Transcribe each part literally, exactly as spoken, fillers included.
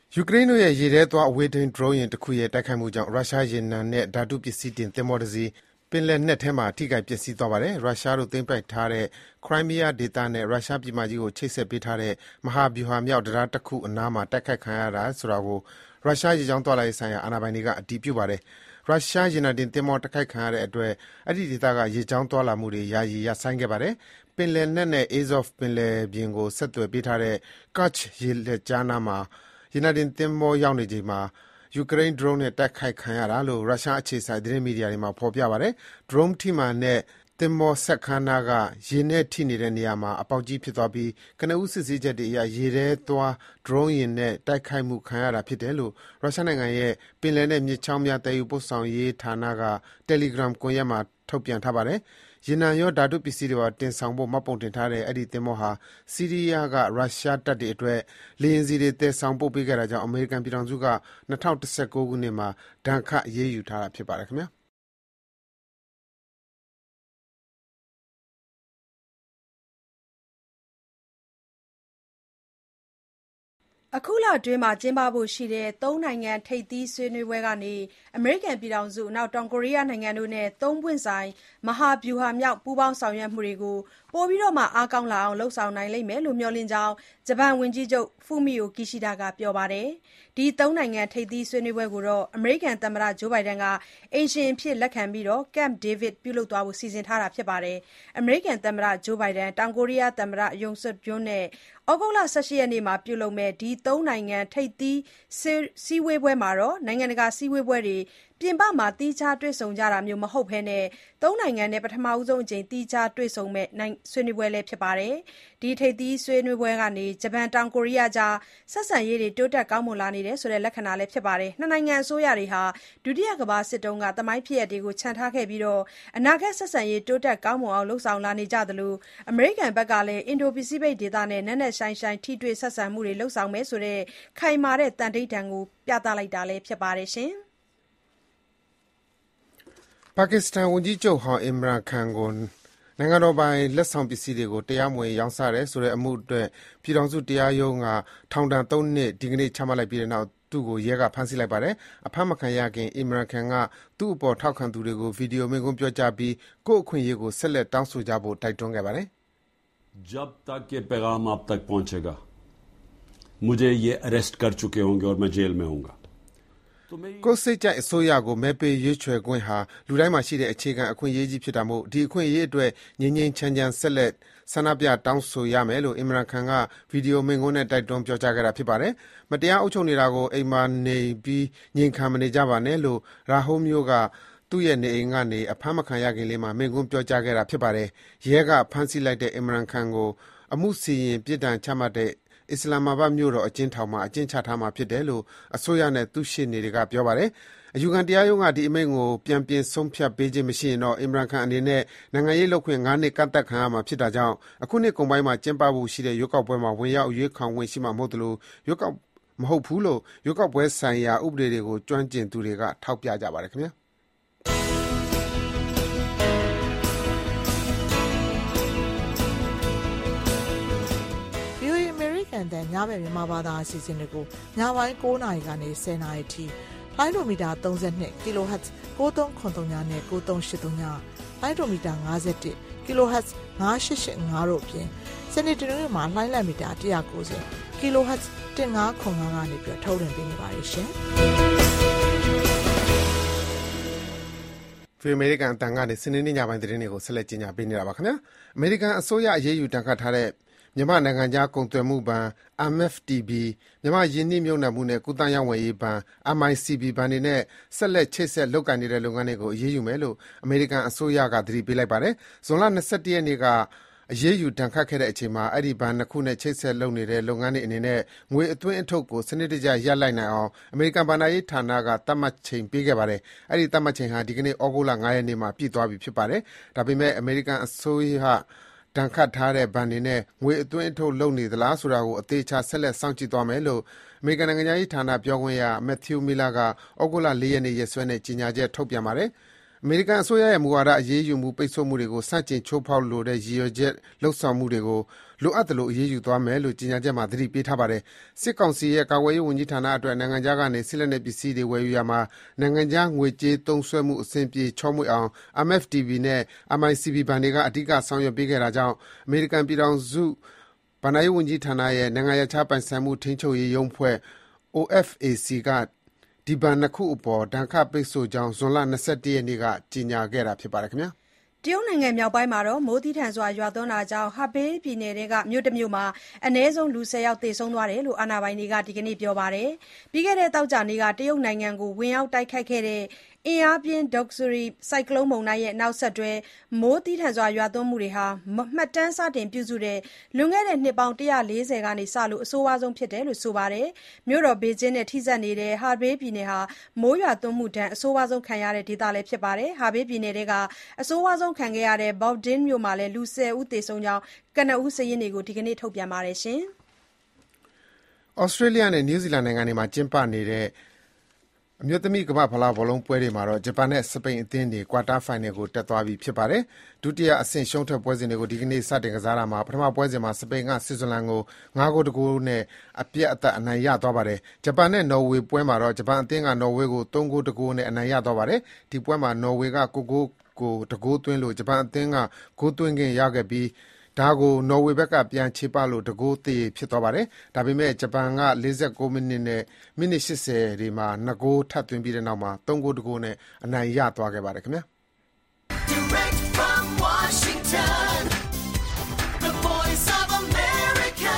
ယူကရိန်းတို့ရဲ့ရေထဲသွားအဝေးထိန်းဒရုန်းယာဉ်တခုရဲ့တိုက်ခိုက်မှုကြောင့်ရုရှားရေနံနဲ့ဓာတုပစ္စည်းတင်သင်္ဘောတစီးပင်လယ်နက်ထဲမှာထိခိုက်ပျက်စီးသွားပါတယ်။ရုရှားတို့သိမ်းပိုက်ထားတဲ့ Crimea ဒေသနဲ့ရုရှားပြည်မကြီးကိုချိတ်ဆက်ပေးထားတဲ့မဟာဗျူဟာမြောက်တံတားတခုအနားမှာတိုက်ခိုက်ခံရတာဆိုတာကိုရုရှားရေကြောင်းသွားလာရေးဆိုင်ရာအာဏာပိုင်တွေကအတည်ပြုပါတယ်။ရုရှားရေနံတင်သင်္ဘောတိုက်ခိုက်ခံရတဲ့အတွက်အဲဒီဒေသကရေကြောင်းသွားလာမှုတွေယာယီရပ်ဆိုင်းခဲ့ပါတယ်။ပင်လယ်နက်နဲ့ Azov ပင်လယ်ပြင်ကိုဆက်သွယ်ပေးထားတဲ့ Kerch ရေလက်ကြားနားမှာရေနံတင်သင်္ဘောရောက်နေချိန်မှာယူကရိန်းဒရုန်းနဲ့တိုက်ခိုက်ခံရတာလို့ရုရှားအခြေစိုက်သတင်းမီဒီယာတွေမှာဖော်ပြပါတယ်။ ဒရုန်းထိမှန်တဲ့သင်္ဘောစက်ခန်းနားကရေနဲ့ထိနေတဲ့နေရာမှာအပေါက်ကြီးဖြစ်သွားပြီးကနဦးစစ်ဆေးချက်တွေအရရေထဲသွားဒရုန်းယာဉ်နဲ့တိုက်ခိုက်မှုခံရတာဖြစ်တယ်လို့ရုရှားနိုင်ငံရဲ့ပင်လယ်နဲ့မြစ်ချောင်းများသယ်ယူပို့ဆောင်ရေးဌာနက Telegram ကွန်ရက်မှာထုတ်ပြန်ထားပါတယ်။ရေနံရောဓာတုပစ္စည်းတွေပါတင်ဆောင်ဖို့မှတ်ပုံတင်ထားတဲ့အဲဒီသင်္ဘောဟာဆီးရီးယားကရုရှားတပ်တွေအတွက်လေယာဉ်ဆီတွေသယ်ဆောင်ပို့ပေးခဲ့တာကြောင့်အမေရိကန်ပြည်ထောင်စုက၂၀၁၉ခုနှစ်မှာဒဏ်ခတ်အရေးယူထားတာဖြစ်ပါတယ်ခင်ဗျာ။အခုလအတွင်းကျင်းပဖို့ရှိတဲ့သုံးနိုင်ငံထိပ်သီးဆွေးနွေးပွဲကနေအမေရိကန်ပြည်ထောင်စု၊တောင်ကိုရီးယားနိုင်ငံတို့နဲ့သုံးပွင့်ဆိုင်မဟာဗျူဟာမြောက်ပူးပေါင်းဆောင်ရွက်မှုတွေကိုပိုပြီးအားကောင်းလာအောင်လုပ်ဆောင်နိုင်လိမ့်မယ်လို့မျှော်လင့်ကြောင်းဂျပန်ဝန်ကြီးချုပ် Fumio Kishida ကပြောပါတယ်။ဒီသုံးနိုင်ငံထိပ်သီးဆွေးနွေးပွဲကိုအမေရိကန်သမ္မတ Joe Biden ကအိမ်ရှင်အဖြစ်လက်ခံပြီး Camp David ပြုလုပ်သွားဖို့စီစဉ်ထားတာပါ။အမေရိကန်သမ္မတ Joe Biden ၊တောင်ကိုရီးယားသမ္မတ Yoon Suk Yeol နဲ့ဩဂုတ်လ၁၈ရက်နေ့မှာပြုလုပ်မယ့်ဒီသုံးနိုင်ငံထိပ်သီးစည်းဝေးပွဲမှာနိုင်ငံတကာစည်းဝေးပွဲတွေပြင်ပမှာသီးခြားတွေ့ဆုံကြတာမျိုးမဟုတ်ဘဲသုံးနိုင်ငံနဲ့ပထမဆုံးအကြိမ်သီးခြားတွေ့ဆုံမယ့်ဆွေးနွေးပွဲလည်းဖြစ်ပါတယ်။ဒီထိပ်သီးဆွေးနွေးပွဲကနေဂျပန်၊တောင်ကိုရီးယားကြားဆက်ဆံရေးတွေတိုးတက်ကောင်းမွန်လာနေတဲ့လက္ခဏာလည်းဖြစ်ပါတယ်။နှစ်နိုင်ငံအစိုးရတွေဟာဒုတိယကမ္ဘာစစ်တုန်းကသမိုင်းဖြစ်ရပ်တွေကိုချန်ထားခဲ့ပြီးအနာဂတ်ဆက်ဆံရေးတိုးတက်ကောင်းမွန်အောင်လုပ်ဆောင်လာနေကြသလိုအမေရိကန်ဘက်ကလည်းအင်ဒိုပစိဖိတ်ဒေသနဲ့နက်နက်ရှိုင်းရှိုင်းထိတွေ့ဆက်ဆံမှုတွေလုပ်ဆောင်မယ်ဆိုတဲ့ခိုင်မာတဲ့သန္နိဋ္ဌာန်ကိုပြသလိုက်တာလည်းဖြစ်ပါတယ်။ပါကစ္စတန်ဝန်ကြီးချုပ်ဟောင်း Imran Khan ကိုနိုင်ငံတော်ပိုင်လက်ဆောင်ပစ္စည်းတွေကိုတရားမဝင်ရောင်းစားတယ်ဆိုတဲ့အမှုအတွက်ပြည်ထောင်စုတရားရုံးကထောင်ဒဏ်သုံးနှစ်ဒီကနေ့ချမှတ်လိုက်ပြီးတဲ့နောက်သူ့ကိုရဲကဖမ်းဆီးလိုက်ပါတယ်။အဖမ်းမခံရခင် Imran Khan ကသူ့အပေါ်ထောက်ခံသူတွေကိုဗီဒီယိုမိန့်ခွန်းပြောကြားပြီးကိုယ့်အခွင့်အရေးကိုဆက်လက်တောင်းဆိုကြဖို့တိုက်တွန်းခဲ့ပါတယ်။ जब तक ये पैगाम आप तक पहुंचेगा मुझे ये अरेस्ट कर चुके होंगे और मैं जेल में होऊंगा ကိုယ်စိတ်ကြိုက်အစိုးရကိုမဲပေးရွေးချယ်ခွင့်ဟာလူတိုင်းမှာရှိတဲ့အခြေခံအခွင့်အရေးကြီးဖြစ်တာမို့ဒီအခွင့်အရေးအတွက်ငြိမ်းငြိမ်းချမ်းချမ်းဆက်လက်ဆန္ဒပြတောင်းဆိုရမယ်လို့ Imran Khan ကဗီဒီယိုမိန့်ခွန်းနဲ့တိုက်တွန်းပြောကြားခဲ့တာဖြစ်ပါတယ်။မတရားအုပ်ချုပ်နေတာကိုအိမ်မှာနေပြီးငြိမ်ခံမနေကြပါနဲ့လို့ရာဟိုးမျိုးကသူ့ရဲ့နေအိမ်ကနေအဖမ်းမခံရခင်လေးမှာမိန့်ခွန်းပြောကြားခဲ့တာဖြစ်ပါတယ်။ရဲကဖမ်းဆီးလိုက်တဲ့ Imran Khan ကိုအမှုစီရင်ပြစ်ဒဏ်ချမှတ်တဲ့အစ္စလာမ်မာဘတ်မြို့တော်အကျဉ်းထောင်မှာအကျဉ်းချထားမှာဖြစ်တယ်လို့အစိုးရနဲ့သူ့ရှေ့နေတွေကပြောပါတယ်။အယူခံတရားရုံးကဒီအမိန့်ကိုပြန်ပြင်ဆုံးဖြတ်ပေးခြင်းမရှိရင်တော့ Imran Khan အနေနဲ့နိုင်ငံရေးလုပ်ခွင့်ငါးနှစ်ကန့်သတ်ခံရမှာဖြစ်တာကြောင့်အခုနှစ်ကုန်ပိုင်းမှာကျင်းပဖို့ရှိတဲ့ရွေးကောက်ပွဲမှာဝင်ရောက်ရွေးခံခွင့်ရှိမှာမဟုတ်သလိုရွေးကောက်မဟုတ်ဘူးလို့ရွေးကောက်ပွဲဆိုင်ရာဥပဒေတွေကိုကျွမ်းကျင်သူတွေကထောက်ပြကြပါတယ်ခင်ဗျာ။တန်ညဘက်မြန်မာဘာသာအစီအစဉ်တွေကိုညပိုင်း၉နာရီကနေ၁၀နာရီထိလိုင်းဒိုမီတာ၃၂ kHz ၉၃၇၃ညနဲ့၉၃၈၃ညလိုင်းဒိုမီတာ၅၁ kHz ၅၈၈၅တို့အပြင်စနေတနင်္ဂနွေမှာလိုင်းလက်မီတာ၁၉၀ kHz ၁၅၇၅ကနေပြီးထုတ်လွှင့်ပေးနေပါတယ်ရှင်။ဖီအမေရိကန်အတန်ကနေစနေနေ့ညပိုင်းသတင်းတွေကိုဆက်လက်ကြီးညာပေးနေတာပါခင်ဗျာ။အမေရိကန်အစိုးရအရေးယူတန်ခတ်ထားတဲ့မြန်မာနိုင်ငံခြားကုန်သွယ်မှုဘဏ် M F T B မြန်မာယင်းနှိမ့်မြုပ်နှံမှုနဲ့ကုသရေးဝယ်ရေးဘဏ် M I C B ဘဏ်တွေနဲ့ဆက်လက်ချိတ်ဆက်လုပ်ကိုင်နေတဲ့လုပ်ငန်းတွေကိုအရေးယူမယ်လို့အမေရိကန်အစိုးရကသတိပေးလိုက်ပါတယ်။ဇွန်လ၂၁ရက်နေ့ကအရေးယူဒဏ်ခတ်ခဲ့တဲ့အချိန်မှာအဲ့ဒီဘဏ်နှစ်ခုနဲ့ချိတ်ဆက်လုပ်နေတဲ့လုပ်ငန်းတွေအနေနဲ့ငွေအသွင်းအထုတ်ကိုစနစ်တကျရပ်လိုက်နိုင်အောင်အမေရိကန်ဘဏ္ဍာရေးဌာနကသတ်မှတ်ချိန်ပေးခဲ့ပါတယ်။အဲ့ဒီသတ်မှတ်ချိန်ဟာဒီကနေ့ဩဂုတ်လ၅ရက်နေ့မှာပြည့်သွားပြီဖြစ်ပါတယ်။ဒါပေမဲ့အမေရိကန်အစိုးရဒဏ်ခတ်ထားတဲ့ဘဏ်တွေနဲ့ငွေအသွင်းအထုတ်လုပ်နေသလားဆိုတာကိုအသေးချာဆက်လက်စောင့်ကြည့်သွားမယ်လို့အမေရိကန်နိုင်ငံသားရေးဌာနပြောခွင့်ရ Matthew Miller ကဩဂုတ်လ၄ရက်နေ့ရက်စွဲနဲ့ကြေညာချက်ထုတ်ပြန်ပါတယ်။အမေရိကန်အစိုးရရဲ့မူဝါဒအရေးယူမှုပိတ်ဆို့မှုတွေကိုစတင်ချိုးဖောက်လိုတဲ့ရည်ရွယ်ချက်လှုပ်ဆောင်မှုတွေကိုလိုအပ်သလိုအရေးယူသွားမယ်လို့ကြေညာချက်မှာသတိပေးထားပါတယ်။စစ်ကောင်စီရဲ့ကာကွယ်ရေးဝန်ကြီးဌာနအတွက်နိုင်ငံခြားကနေစစ်လက်နက်ပစ္စည်းတွေဝယ်ယူရမှာနိုင်ငံခြားငွေကြေးသုံးစွဲမှုအဆင်ပြေချောမွေ့အောင် M F T B နဲ့ M I C B ဘဏ်တွေကအဓိကဆောင်ရွက်ပေးခဲ့တာကြောင့်အမေရိကန်ပြည်ထောင်စုဘဏ္ဍာရေးဝန်ကြီးဌာနရဲ့နိုင်ငံခြားပိုင်ဆိုင်မှုထိန်းချုပ်ရေးရုံးဖွဲ့ O F A C ကဒီဘဏ်နှစ်ခုအပေါ်ဒဏ်ခတ်ပိတ်ဆို့ကြောင်းဇွန်လ၂၁ရက်နေ့ကကြေညာခဲ့တာဖြစ်ပါတယ်ခင်ဗျာတရုတ်နိုင်ငံမြောက်ပိုင်းမှာမိုးသည်းထန်စွာရွာသွန်းတာကြောင့်ဟာဘေးပြည်နယ်ထဲကမြို့တစ်မြို့မှာအနည်းဆုံးလူဆယ်ယောက်သေဆုံးသွားတယ်လို့အာဏာပိုင်တွေကဒီကနေ့ပြောပါတယ်။ပြီးခဲ့တဲ့သောကြာနေ့ကတရုတ်နိုင်ငံကိုဝင်ရောက်တိုက်ခတ်ခဲ့တဲ့အင်အားပြင်း Doksuri ဆိုင်ကလုန်းမုန်တိုင်းရဲ့နောက်ဆက်တွဲမိုးသည်းထန်စွာရွာသွန်းမှုတွေဟာမှတ်တမ်းစတင်ပြုစုတဲ့လွန်ခဲ့တဲ့နှစ်ပေါင်း၁၄၀ကနေစလို့အဆိုးဝါးဆုံးဖြစ်တယ်လို့ဆိုပါတယ်။မြို့တော်ဘေကျင်းနဲ့ထိစပ်နေတဲ့ဟာဘေးပြည်နယ်ဟာမိုးရွာသွန်းမှုဒဏ်အဆိုးဝါးဆုံးခံရတဲ့ဒေသလည်းဖြစ်ပါတယ်။ဟာဘေးပြည်နယ်တွေကအဆိုးဝါးဆုံးခံခဲ့ရတဲ့ Baoding မြို့မှာလည်းလူဆယ်ဦးသေဆုံးကြောင်းကနဦးစာရင်းတွေကိုဒီကနေ့ထုတ်ပြန်ပါတယ်ရှင်။ Australia နဲ့ New Zealand နိုင်ငံတွေမှာကျင်းပနေတဲ့အမျိုးသမီးကမ္ဘာဖလားဘောလုံးပွဲတွေမှာတော့ဂျပန်နဲ့စပိန်အသင်းတွေကွာတားဖိုင်နယ်ကိုတက်သွားပြီဖြစ်ပါတယ်။ဒုတိယအဆင့်ရှုံးထွက်ပွဲစဉ်တွေကိုဒီကနေ့စတင်ကစားတာမှာပထမပွဲစဉ်မှာစပိန်ကဆွစ်ဇာလန်ကို၅ဂိုးတဂိုးနဲ့အပြတ်အသတ်အနိုင်ရသွားပါတယ်။ဂျပန်နဲ့နော်ဝေပွဲမှာတော့ဂျပန်အသင်းကနော်ဝေကို၃ဂိုးတဂိုးနဲ့အနိုင်ရသွားပါတယ်။ဒီပွဲမှာနော်ဝေက၉ဂိုးကိုတဂိုးသွင်းလို့ဂျပန်အသင်းကဂိုးသွင်းခင်ရခဲ့ပြီးဒါကိုနော်ဝေဘက်ကပြန်ချေပလို့တကိုးသေးဖြစ်သွားပါတယ်။ဒါပေမဲ့ဂျပန်က၄၉မိနစ်နဲ့မိနစ်၈၀တွေမှာ၂ဂိုးထပ်သွင်းပြီးတဲ့နောက်မှာ၃ဂိုးတကိုးနဲ့အနိုင်ရသွားခဲ့ပါတယ်ခင်ဗျာ။ Direct from Washington, the voice of America,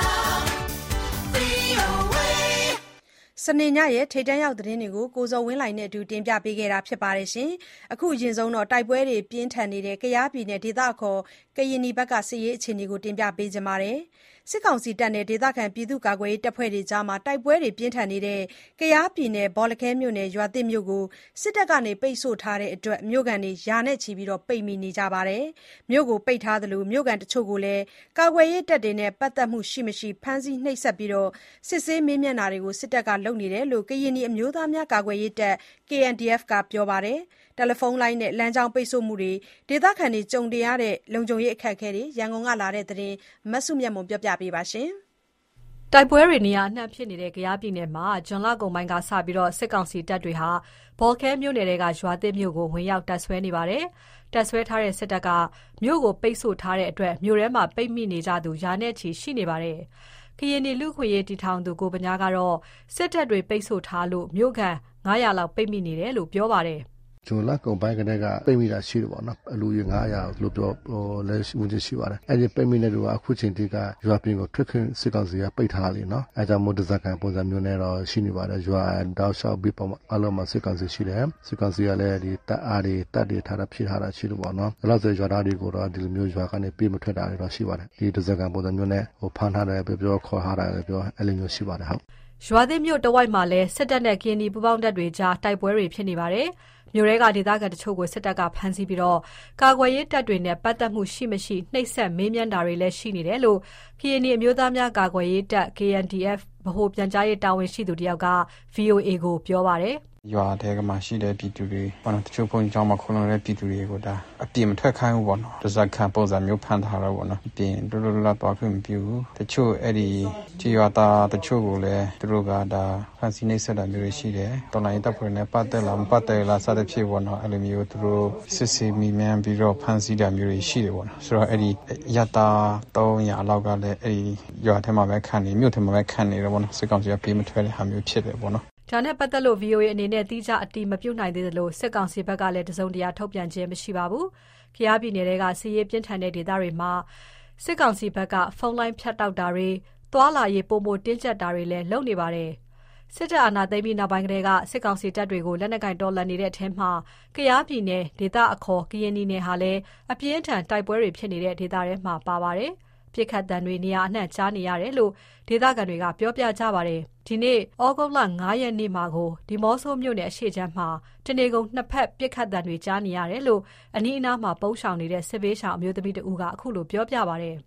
V O A စနေညရဲ့ထိပ်တန်းရောက်သတင်းတွေကိုကိုဇော်ဝင်းလှိုင်နဲ့အတူတင်ပြပေးခဲ့တာဖြစ်ပါတယ်ရှင်။အခုအရင်ဆုံးတော့တိုက်ပွဲတွေပြင်းထန်နေတဲ့ကယားပြည်နယ်ဒေသခေါ်ကရင်နီဘက်ကစစ်ရေးအခြေအနေကိုတင်ပြပေးကြပါမယ်။စစ်ကောင်စီတပ်နဲ့ဒေသခံပြည်သူ့ကာကွယ်ရေးတပ်ဖွဲ့တွေကြားမှာတိုက်ပွဲတွေပြင်းထန်နေတဲ့ကယားပြည်နယ်ဘောလခဲမြို့နယ်ရွာသစ်မြို့ကိုစစ်တပ်ကနေပိတ်ဆို့ထားတဲ့အတွက်မြို့ကန်တွေရာနဲ့ချီပြီးပိတ်မိနေကြပါတယ်။မြို့ကိုပိတ်ထားသလိုမြို့ကန်တချို့ကိုလည်းကာကွယ်ရေးတပ်တွေနဲ့ပတ်သက်မှုရှိမရှိဖမ်းဆီးနှိပ်စက်ပြီးစစ်ဆေးမေးမြန်းတာတွေကိုစစ်တပ်ကလုပ်နေတယ်လို့ကရင်နီအမျိုးသားများကာကွယ်ရေးတပ် K N D F ကပြောပါတယ်။တယ်လီဖုန်းလိုင်းနဲ့လမ်းကြောင်းပိတ်ဆို့မှုတွေဒေသခံတွေကြုံတွေ့ရတဲ့လုံခြုံရေးအခက်အခဲတွေရန်ကုန်ကလာတဲ့သတင်းမဆုမြတ်မွန်ပြောပြပေးပါရှင်။တိုက်ပွဲတွေနေရာအနှံ့ဖြစ်နေတဲ့ကယားပြည်နယ်မှာဂျွန်လကုန်ပိုင်းကစပြီးစစ်ကောင်စီတပ်တွေဟာဘော်ခဲမြို့နယ်တွေကရွာသစ်မြို့ကိုဝင်ရောက်တပ်ဆွဲနေပါတယ်။တပ်ဆွဲထားတဲ့စစ်တပ်ကမြို့ကိုပိတ်ဆို့ထားတဲ့အတွက်မြို့ထဲမှာပိတ်မိနေကြသူရာနဲ့ချီရှိနေပါတယ်။ကရင်နီလူခွေရေးတီထောင်သူကိုပညာကတော့စစ်တပ်တွေပိတ်ဆို့ထားလို့မြို့ကန်၅ရာလောက်ပိတ်မိနေတယ်လို့ပြောပါတယ်။ဂျွန်လကုန်ပိုင်းကတည်းကပိတ်မိတာရှိတယ်ပေါ့နော်အလူကြီး၅ရာလို့ပြောဟိုလဲဝင်ချရှိပါတယ်အဲ့ဒီပိတ်မိတဲ့လူကအခုချိန်ထိကရွာပြင်ကိုထွက်ခွင့်စစ်ကောင်စီကပိတ်ထားတယ်နော်အဲကြောင့်မို့တဇက်ကန်ပုံစံမျိုးနဲ့တော့ရှိနေပါတယ်ရွာတောက်လျှောက်ပြီးပုံအလုံးမှာစစ်ကောင်စီရှိတယ်စစ်ကောင်စီကလည်းဒီတပ်အားတွေတပ်တွေထားတာဖြစ်ထားတာရှိတယ်ပေါ့နော်ဒါလို့ဆိုရွာသားတွေကိုတော့ဒီလိုမျိုးရွာကနေပြေးမထွက်တာတွေတော့ရှိပါတယ်ဒီတဇက်ကန်ပုံစံမျိုးနဲ့ဟိုဖမ်းထားတယ်ပြောပြောခေါ်ထားတယ်ပြောအဲ့လိုမျိုးရှိပါတယ်ဟုတ်ရွာသစ်မြို့တဝိုက်မှာလည်းစစ်တပ်နဲ့ကရင်နီပူးပေါင်းတပ်တွေကြားတိုက်ပွဲတွေဖြစ်နေပါတယ်။မြို့ရဲကဒေသခံတချို့ကိုစစ်တပ်ကဖမ်းဆီးပြီးတော့ကာကွယ်ရေးတပ်တွေနဲ့ပတ်သက်မှုရှိမရှိနှိပ်စက်မေးမြန်းတာတွေလည်းရှိနေတယ်လို့ကရင်နီအမျိုးသားများကာကွယ်ရေးတပ် K N D F ဗဟိုပြန်ကြားရေးတာဝန်ရှိသူတယောက်က V O A ကိုပြောပါတယ်။ရွာထဲကမှရှိတဲ့ပြည်သူတွေဘာလို့တချို့ဘုန်းကြီးကျောင်းမှာခုံလုံတဲ့ပြည်သူတွေကိုဒါအပြစ်မထွက်ခိုင်းဘူးပေါ့နော်တစခံပုံစံမျိုးဖန်ထားတော့ပေါ့နော်ပြင်တူတူလာတော့ခွင့်မပြုဘူးတချို့အဲ့ဒီကြည်ရွာသားတချို့ကိုလည်းသူတို့ကဒါဖန်စီနေဆက်တာမျိုးတွေရှိတယ်တော်လိုင်းတပ်ဖွဲ့နဲ့ပတ်သက်လာမပတ်သက်လာစသဖြင့်ပေါ့နော်အဲ့လိုမျိုးသူတို့စစ်ဆေးမိမှန်းပြီးတော့ဖန်စီတာမျိုးတွေရှိတယ်ပေါ့နော်ဆိုတော့အဲ့ဒီရတာ၃ရာလောက်ကလည်းအဲ့ဒီရွာထဲမှာပဲခံနေမြို့ထဲမှာပဲခံနေတယ်ပေါ့နော်စစ်ကောင်စီကပြေးမထွက်တဲ့ဟာမျိုးဖြစ်တယ်ပေါ့နော်ဒါနဲ့ပတ်သက်လို့ V O A အနေနဲ့တိကျအတိမပြုတ်နိုင်သေးသလိုစစ်ကောင်စီဘက်ကလည်းတစုံတရာထုတ်ပြန်ခြင်းမရှိပါဘူး။ခရီးပြည်နယ်တွေကစီးရေးပြင်းထန်တဲ့ဒေသတွေမှာစစ်ကောင်စီဘက်ကဖုန်းလိုင်းဖြတ်တောက်တာတွေသွာလာရေးပုံမတင်းကျပ်တာတွေလည်းလုပ်နေပါတယ်။စစ်တပ်အာဏာသိမ်းပြီးနောက်ပိုင်းကတည်းကစစ်ကောင်စီတပ်တွေကိုလက်နက်ကင်တော်လှန်နေတဲ့အထက်မှာကယားပြည်နယ်ဒေသအခေါ်ကရင်နီနယ်ဟာလည်းအပြင်းထန်တိုက်ပွဲတွေဖြစ်နေတဲ့ဒေသတွေမှာပါပါတယ်။ပြစ်ခတ်တံတွေနေရာအနှံ့ကြားနေရတယ်လို့ဒေသခံတွေကပြောပြကြပါတယ်။ဒီနေ့ဩဂုတ်လ၅ရက်နေ့မှာကိုဒီမော့ဆိုမြို့နယ်အရှေ့ချမ်းမှာတနေကုန်နှစ်ဖက်ပြစ်ခတ်တံတွေကြားနေရတယ်လို့အနီးအနားမှာပုန်းရှောင်နေတဲ့စစ်ဘေးရှောင်အမျိုးသမီးတဦးကအခုလိုပြောပြပါတယ်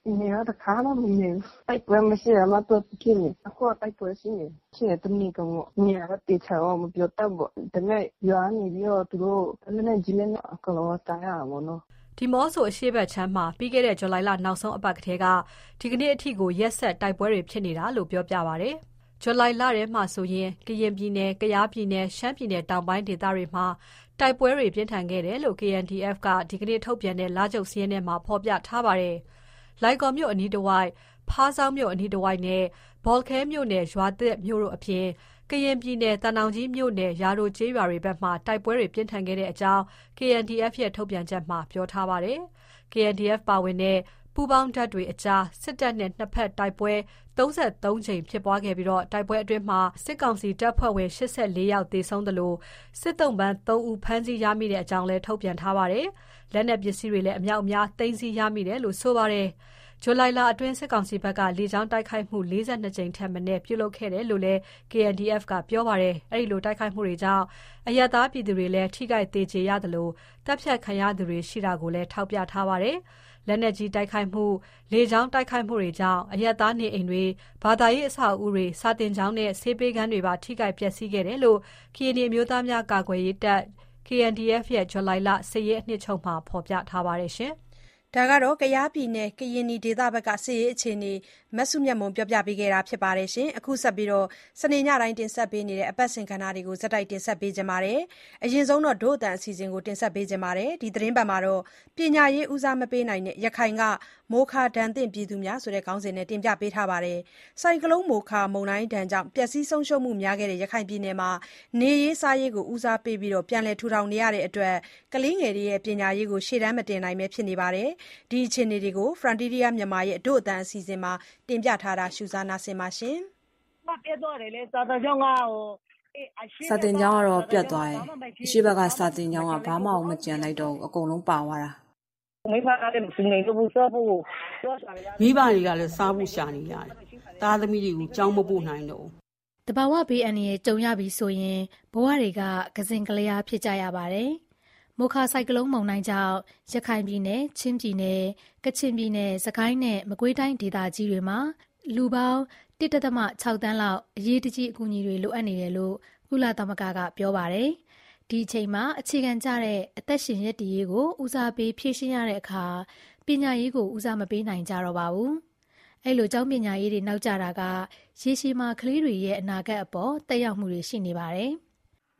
နေရတဲ့ခါမှမနေတိုက်ပွဲမရှိရမှတော့ဖြစ်နေအခုတိုက်ပွဲရှိနေရှိနေတနည်းကောင်နေရတဲ့ချောင်းမပြောတော့ဘူးဒါနဲ့ရွာနေပြီးတော့သူတို့လည်းနဲ့ကြီးလည်းအကလောတိုင်းရမှာနော်ဒီမော့ဆိုအရှိတ်ချမ်းမှာပြီးခဲ့တဲ့ဇူလိုင်လနောက်ဆုံးအပတ်ကတည်းကဒီကနေ့အထိကိုရက်ဆက်တိုက်ပွဲတွေဖြစ်နေတာလို့ပြောပြပါဗျ။ဇူလိုင်လထဲမှာဆိုရင်ကရင်ပြည်နယ်၊ကယားပြည်နယ်၊ရှမ်းပြည်နယ်တောင်ပိုင်းဒေသတွေမှာတိုက်ပွဲတွေပြင်းထန်ခဲ့တယ်လို့ K N D F ကဒီကနေ့ထုတ်ပြန်တဲ့လချုပ်စာရင်းထဲမှာဖော်ပြထားပါတယ်။လိုင်ကော်မြို့အနီးတစ်ဝိုက်၊ဖားဆောင်းမြို့အနီးတစ်ဝိုက်နဲ့ဘောလခဲမြို့နယ်ရွာသစ်မြို့တို့အပြင်ကရင်ပြည်နယ်တန်တောင်ကြီးမြို့နယ်ရာတိုကျေးရွာတွေဘက်မှာတိုက်ပွဲတွေပြင်းထန်ခဲ့တဲ့အကြောင်း K N D F ရဲ့ထုတ်ပြန်ချက်မှာပြောထားပါတယ်။ K N D F ပါဝင်တဲ့ပူးပေါင်းတပ်တွေအကြားစစ်တပ်နဲ့နှစ်ဖက်တိုက်ပွဲသုံးဆယ်သုံးကြိမ်ဖြစ်ပွားခဲ့ပြီးတော့တိုက်ပွဲအတွင်းမှာစစ်ကောင်စီတပ်ဖွဲ့ဝင်ရှစ်ဆယ့်လေးယောက်သေဆုံးသလိုစစ်သုံ့ပန်းသုံးဦးဖမ်းဆီးရမိတဲ့အကြောင်းလည်းထုတ်ပြန်ထားပါတယ်။လက်နက်ပစ္စည်းတွေလည်းအမြောက်အများသိမ်းဆည်းရမိတယ်လို့ဆိုပါတယ်။ဇူလိုင်လအတွင်းစစ်ကောင်စီဘက်ကလေကြောင်းတိုက်ခိုက်မှု၄၂ကြိမ်ထက်မနည်းပြုလုပ်ခဲ့တယ်လို့လည်း K N D F ကပြောပါတယ်။အဲဒီလိုတိုက်ခိုက်မှုတွေကြောင့်အရပ်သားပြည်သူတွေလည်းထိခိုက်သေကျေရတယ်လို့တပ်ဖြတ်ခံရသူတွေရှိတာကိုလည်းထောက်ပြထားပါတယ်။လက်နက်ကြီးတိုက်ခိုက်မှုလေကြောင်းတိုက်ခိုက်မှုတွေကြောင့်အရက်သားနေအိမ်တွေဘာသာရေးအဆောက်အဦတွေစာတင်ကျောင်းနဲ့ဆေးပေးခန်းတွေပါထိခိုက်ပျက်စီးခဲ့တယ်လို့ ကရင်နီအမျိုးသားများကာကွယ်ရေးတပ် K N D F ရဲ့ဇူလိုင်လစစ်ရေးအနှစ်ချုပ်မှာဖော်ပြထားပါတယ်ရှင်။ဒါကတော့ကယားပြည်နယ်ကရင်နီဒေသဘက်ကစစ်ရေးအခြေအနေမဆုမြတ်မုံပြောပြပေးခဲ့တာဖြစ်ပါတယ်ရှင်။အခုဆက်ပြီးတော့စနေညတိုင်းတင်ဆက်ပေးနေတဲ့အပတ်စဉ်ကဏ္ဍတွေကိုဇက်တိုက်တင်ဆက်ပေးကြပါမယ်။အရင်ဆုံးတော့ဒို့အတန်အစီအစဉ်ကိုတင်ဆက်ပေးကြပါမယ်။ဒီသတင်းပတ်မှာတော့ပညာရေးဦးစားမပေးနိုင်တဲ့ရခိုင်ကမိုခါဒဏ်သင့်ပြည်သူများဆိုတဲ့ခေါင်းစဉ်နဲ့တင်ပြပေးထားပါတယ်။စိုက်ကလုန်းမိုခါမုန်တိုင်းဒဏ်ကြောင့်ပျက်စီးဆုံးရှုံးမှုများခဲ့တဲ့ရခိုင်ပြည်နယ်မှာနေရေးစားရေးကိုဦးစားပေးပြီးတော့ပြန်လည်ထူထောင်နေရတဲ့အတွက်ကလေးငယ်တွေရဲ့ပညာရေးကိုရှေ့တန်းမတင်နိုင်ပဲဖြစ်နေပါတယ်။ဒီအခြေအနေတွေကို Frontier မြန်မာရဲ့ဒို့အတန်အစီအစဉ်မှာတင်ပြထားတာရှုစားနာဆင်ပါရှင်။စာတင်ကျောင်းကတော့ပြတ်သွားတယ်။အရှိဘက်ကစာတင်ကျောင်းကဘာမှမကြံလိုက်တော့ဘူးအကုန်လုံးပါသွားတာမိဘကလည်းစုနေလို့စားဖို့မိဘတွေကလည်းစားဖို့ရှာနေရတယ်။သားသမီးတွေကိုကြောင်းမပို့နိုင်တော့ဘူး။တဘာဝဘေးအန္တရာယ်ကြုံရပြီဆိုရင်ဘဝတွေကကစင်ကလေးအားဖြစ်ကြရပါတယ်။မိုခါဆိုင်ကလုန်းမုန်တိုင်းကြောင့်ရခိုင်ပြည်နယ်၊ချင်းပြည်နယ်၊ကချင်ပြည်နယ်၊စကိုင်းနဲ့မကွေးတိုင်းဒေသကြီးတွေမှာလူပေါင်း တစ်ဒသမခြောက် သန်းလောက်အရေးတကြီးအကူအညီတွေလိုအပ်နေတယ်လို့ကုလသမဂ္ဂကပြောပါတယ်။ဒီအချိန်မှာအခြေခံကျတဲ့အသက်ရှင်ရပ်တည်ရေးကိုဦးစားပေးဖြည့်ရှင်းရတဲ့အခါပညာရေးကိုဦးစားမပေးနိုင်ကြတော့ပါဘူး။အဲ့လိုကျောင်းပညာရေးတွေနောက်ကျတာကရေရှည်မှာကလေးတွေရဲ့အနာဂတ်အပေါ်သက်ရောက်မှုတွေရှိနေပါတယ်။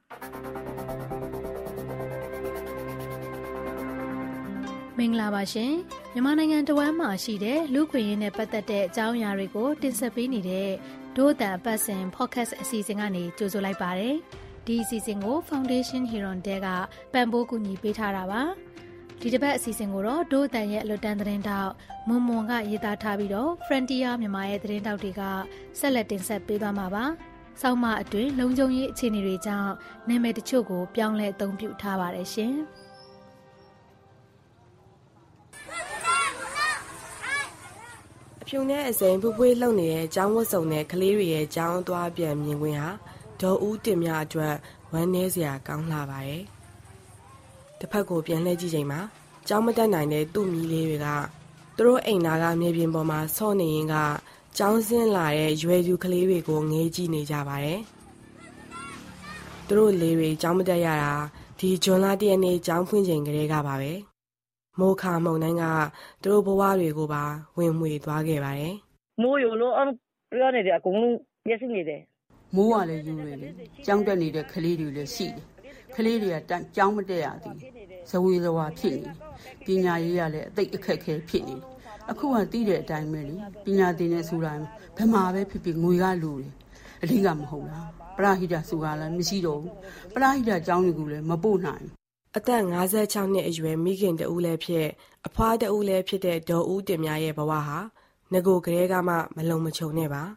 မင်္ဂလာပါရှင်မြန်မာနိုင်ငံတဝမ်းမှာရှိတဲ့လူခွင့်ရေးနဲ့ပတ်သက်တဲ့အကြောင်းအရာတွေကိုတင်ဆက်ပေးနေတဲ့ဒို့အတန်အပတ်စဉ် podcast အစီအစဉ်ကနေကြိုဆိုလိုက်ပါတယ်ဒီအစီအစဉ်ကို Foundation Heron တဲကပံ့ပိုးကူညီပေးထားတာပါဒီတစ်ပတ်အစီအစဉ်ကိုတော့ဒို့အတန်ရဲ့အလွတ်တန်းသတင်းတောက်မွန်မွန်ကရေးသားထားပြီးတော့ Frontier မြန်မာရဲ့သတင်းတောက်တွေကဆက်လက်တင်ဆက်ပေးသွားမှာပါဆောင်းမအတွင်းလုံခြုံရေးအခြေအနေတွေကြောင့်နာမည်တချို့ကိုပြောင်းလဲအသုံးပြုထားပါတယ်ရှင်ဖြုံတဲ့အစိမ်ပူပွေးလှုပ်နေတဲ့ကျောင်းဝတ်စုံနဲ့ကလေးတွေရဲ့ကျောင်းသွားပြန်မြင်ကွင်းဟာဒေါ်ဦးတင်မြအတွက်ဝမ်းနည်းစရာကောင်းလာပါတယ်။တစ်ဖက်ကိုပြန်လှည့်ကြည့်ချိန်မှာကျောင်းမတက်နိုင်တဲ့သူ့မိလေးတွေကသူတို့အိမ်နာကမြေပြင်ပေါ်မှာဆော့နေရင်ကကျောင်းဆင်းလာတဲ့ရွယ်သူကလေးတွေကိုငေးကြည့်နေကြပါတယ်။သူတို့လေးတွေကျောင်းမတက်ရတာဒီဇွန်လတရက်နေ့ကျောင်းဖွင့်ချိန်ကလေးကပါပဲ။မိုခါမုန်တိုင်းကသူတို့ဘဝတွေကိုပါဝင်မွေသွားခဲ့ပါတယ်။မိုးရိုလို့အပြောနေတယ်အကုန်လုံးမျက်စိနေတယ်။မိုးကလည်းယူနေတယ်။ကျောင်းတက်နေတဲ့ကလေးတွေလည်းရှိတယ်။ကလေးတွေကကျောင်းမတက်ရသေး။ဇဝေဇဝါဖြစ်နေ။ပညာရေးကလည်းအသိအခက်အခဲဖြစ်နေ။အခုကတည်တဲ့အတိုင်းပဲလေ။ပညာသင်နေဆိုတာဘယ်မှာပဲဖြစ်ဖြစ်ငွေကလိုတယ်။အဓိကမဟုတ်လား။ပရဟိတဆိုတာလည်းမရှိတော့ဘူး။ပရဟိတကျောင်းတွေကိုလည်းမပို့နိုင်ဘူးအသက်၅၆နှစ်အရွယ်မိခင်တဦးလည်းဖြစ်အဖွားတဦးလည်းဖြစ်တဲ့ဒေါ်ဦးတင်မြရဲ့ဘဝဟာငကိုကလေးကမှမလုံမချုံနဲ့ပါ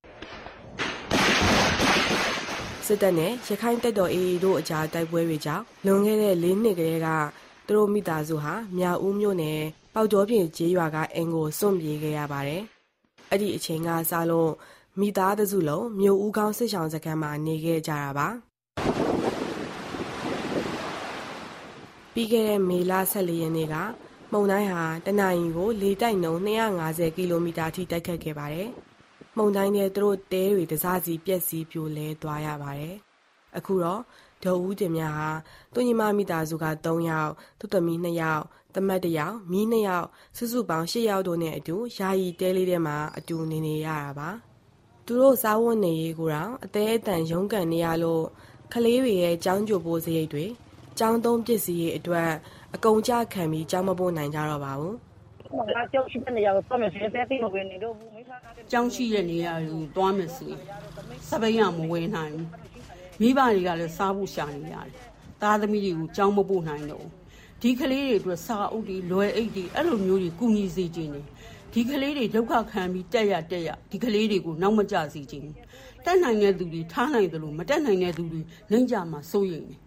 စစ်တပ်နဲ့ရခိုင်တပ်တော် A A တို့အကြားတိုက်ပွဲတွေကြောင့်လွန်ခဲ့တဲ့၄နှစ်ကလေးကသူတို့မိသားစုဟာမြောက်ဦးမြို့နယ်ပေါက်တော်ပြင်ကျေးရွာကအင်ကိုစွန့်ပြေးခဲ့ရပါတယ်အဲ့ဒီအချိန်ကစလို့မိသားစုလုံးမြို့ဦးကောင်းစစ်ဆောင်စခန်းမှာနေခဲ့ကြတာပါပြီးခဲ့တဲ့မေလ၁၄ရက်နေ့ကမုန်တိုင်းဟာတနင်္လာရီကိုလေတိုက်နှုန်း၂၅၀ကီလိုမီတာထိတိုက်ခတ်ခဲ့ပါတယ်။မုန်တိုင်းထဲသူတို့တဲတွေတစားစီပြက်စီးပြိုလဲသွားရပါတယ်။အခုတော့ဒေါ်ဦးတင်မြဟာသူညီမမိသားစုက၃ယောက်သူသမီး၂ယောက်တမတ်တစ်ယောက်မီး၂ယောက်စုစုပေါင်း၈ယောက်တို့နဲ့အတူယာယီတဲလေးထဲမှာအတူနေနေရတာပါ။သူတို့စားဝတ်နေရေးကိုတော့အသေးအတန်ရုန်းကန်နေရလို့ကလေးတွေရဲ့ကြောင်းကြိုပိုးစရိတ်တွေကျောင်းသုံးပစ္စည်းရေးအတွက်အကုန်ကြခံပြီးကျောင်းမပို့နိုင်ကြတော့ပါဘူး။ကျောင်းရှိတဲ့နေရာကိုသွားမယ်ဆိုရင်ဖက်သိမဝင်နေတော့ဘူးမိဖကျောင်းရှိတဲ့နေရာကိုသွားမယ်ဆိုရင်စပိန်ကမဝင်နိုင်ဘူး။မိဘတွေကလည်းစားဖို့ရှာနေရတယ်။သားသမီးတွေကိုကျောင်းမပို့နိုင်တော့ဘူး။ဒီကလေးတွေအတွက်စာအုပ်တွေလွယ်အိတ်တွေအဲ့လိုမျိုးတွေကူညီစေချင်တယ်။ဒီကလေးတွေဒုက္ခခံပြီးတက်ရတက်ရဒီကလေးတွေကိုနောက်မကျစေချင်ဘူး။တက်နိုင်တဲ့သူတွေထားနိုင်တယ်လို့မတက်နိုင်တဲ့သူတွေလိမ့်ကြမှာစိုးရိမ်တယ်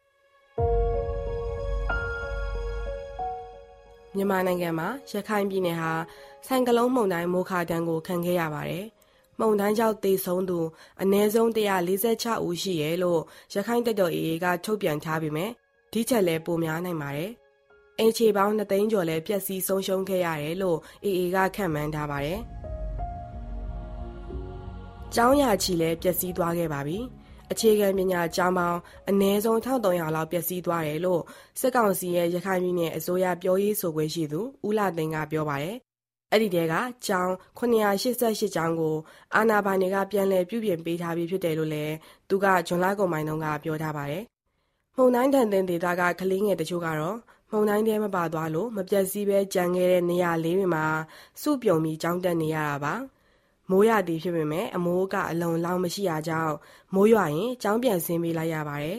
မြန်မာနိုင်ငံမှာရခိုင်ပြည်နယ်ဟာဆိုင်ကလုန်းမုန်တိုင်းမိုခါတန်းကိုခံခဲ့ရပါတယ်။မုန်တိုင်းကြောင့်သေဆုံးသူအနည်းဆုံး၁၄၆ဦးရှိရဲလို့ရခိုင်တပ်တော် အေအေ ကထုတ်ပြန်ထားပေမဲ့ဒီချက်လည်းပိုများနိုင်ပါတယ်။အင်ချေပေါင်း၂သိန်းကျော်လည်းပျက်စီးဆုံးရှုံးခဲ့ရတယ်လို့ အေအေ ကခန့်မှန်းထားပါတယ်။ကျောင်းရာချီလည်းပျက်စီးသွားခဲ့ပါပြီ။အခြေခံပညာကျောင်းပေါင်းအနည်းဆုံး၁၃၀၀လောက်ပျက်စီးသွားတယ်လို့စစ်ကောင်စီရဲ့ရခိုင်ပြည်နယ်အစိုးရပြောရေးဆိုခွင့်ရှိသူဦးလာသိန်းကပြောပါတယ်။အဲ့ဒီတဲကကျောင်းခုနှစ်ရာ၈၈ကျောင်းကိုအာဏာပိုင်တွေကပြန်လည်ပြုပြင်ပေးထားပြီးဖြစ်တယ်လို့လည်းသူကဂျွန်လကုန်ပိုင်းတုန်းကပြောထားပါတယ်။မုန်တိုင်းတန်တင်ဒေသကကလေးငယ်တချို့ကတော့မုန်တိုင်းထဲမပါသွားလို့မပျက်စီးပဲကြံခဲ့တဲ့နေရာလေးတွေမှာစုပြုံပြီးကျောင်းတက်နေရတာပါ။မိုးရသည်ဖြစ်ပေမဲ့အမိုးကအလုံလောက်မရှိရကြောင်းမိုးရွာရင်ကျောင်းပြန်ဆင်းပေးလိုက်ရပါတယ်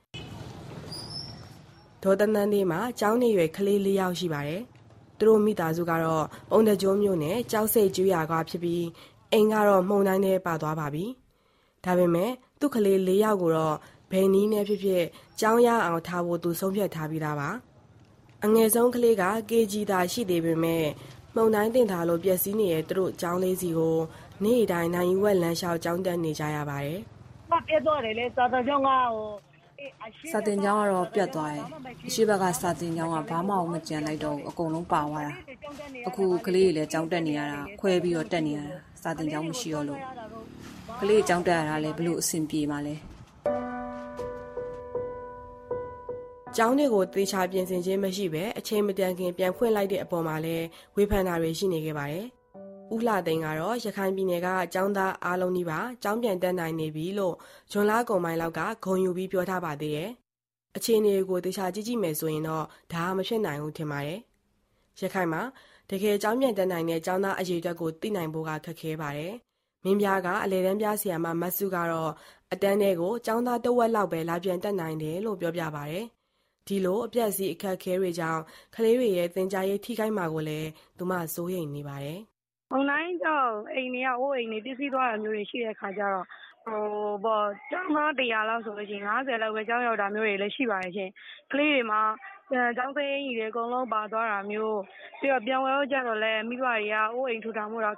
။ဒေါ်တန်းတန်းလေးမှာကျောင်းနေရွယ်ကလေး၄ယောက်ရှိပါတယ်။သူတို့မိသားစုကတော့ပုံတကြိုးမျိုးနဲ့ကျောက်စိတ်ကျွေးရကွာဖြစ်ပြီးအိမ်ကတော့မှုန်တိုင်းထဲပါသွားပါပြီ။ဒါပေမဲ့သူ့ကလေး၄ယောက်ကိုတော့ဘယ်နည်းနဲ့ဖြစ်ဖြစ်ကျောင်းရအောင်ထားဖို့သူဆုံးဖြတ်ထားပြီးသားပါ။အငယ်ဆုံးကလေးက ကေဂျီ သာရှိသေးပေမဲ့မုန်တိုင်းတင်ထားလို့ပျက်စီးနေတဲ့သူတို့ကျောင်းလေးစီကိုနေ့တိုင်းနိုင်ဝက်လမ်းလျှောက်ကျောင်းတက်နေကြရပါတယ်။မပြတ်သွားတယ်လေစာတင်ကျောင်းကဟိုစာတင်ကျောင်းကတော့ပြတ်သွားတယ်။အရှိဘက်ကစာတင်ကျောင်းကဘာမှမကြံလိုက်တော့အကုန်လုံးပါသွားတာ။အခုကလေးတွေလည်းကျောင်းတက်နေရတာခွဲပြီးတော့တက်နေရတာစာတင်ကျောင်းမရှိတော့လို့ကလေးကျောင်းတက်ရတာလည်းဘလို့အဆင်ပြေမှလဲ။ကျောင်းတွေကိုသေချာပြင်ဆင်ခြင်းမရှိပဲအချိန်မတန်ခင်ပြန်ဖွင့်လိုက်တဲ့အပေါ်မှာလည်းဝေဖန်တာတွေရှိနေခဲ့ပါတယ်။ဦးလှသိန်းကတော့ရခိုင်ပြည်နယ်ကကျောင်းသားအားလုံးဒီပါကျောင်းပြန်တက်နိုင်နေပြီလို့ဂျွန်လကုန်ပိုင်းလောက်ကဂုဏ်ယူပြီးပြောထားပါသေးတယ်။အခြေအနေကိုသေချာကြည့်ကြည့်မယ်ဆိုရင်တော့ဒါမဖြစ်နိုင်ဘူးထင်ပါတယ်။ရခိုင်မှာတကယ်ကျောင်းပြန်တက်နိုင်တဲ့ကျောင်းသားအရေးအတွက်ကိုသိနိုင်ဖို့ကခက်ခဲပါတယ်။မင်းပြားကအလဲတန်းပြဆရာမမတ်စုကတော့အတန်းတွေကိုကျောင်းသားတဝက်လောက်ပဲလာပြန်တက်နိုင်တယ်လို့ပြောပြပါတယ်။ဒီလိုအပြက်စီအခက်ခဲတွေကြောင့်ကလေးတွေရဲ့သင်ကြားရေးထိခိုက်မှာကိုလည်းသူမစိုးရိမ်နေပါတယ်။အွန်လိုင်းကြောင့်အိမ်တွေကအိုးအိမ်တွေပြည့်စည်သွားတာမျိုးတွေရှိတဲ့ခါကျတော့ဟိုဘောကျောင်းသားတရားလောက်ဆိုလို့ရှိရင်၅၀လောက်ပဲကျောင်းရောက်တာမျိုးတွေလည်းရှိပါတယ်ရှင်။ကလေးတွေမှာကျောင်းသိမ်းကြီးတွေအကုန်လုံးပါသွားတာမျိုးပြီးတော့ပြန်ဝဲကြတော့လဲမိဘတွေကအိုးအိမ်ထူထောင်မှုတော့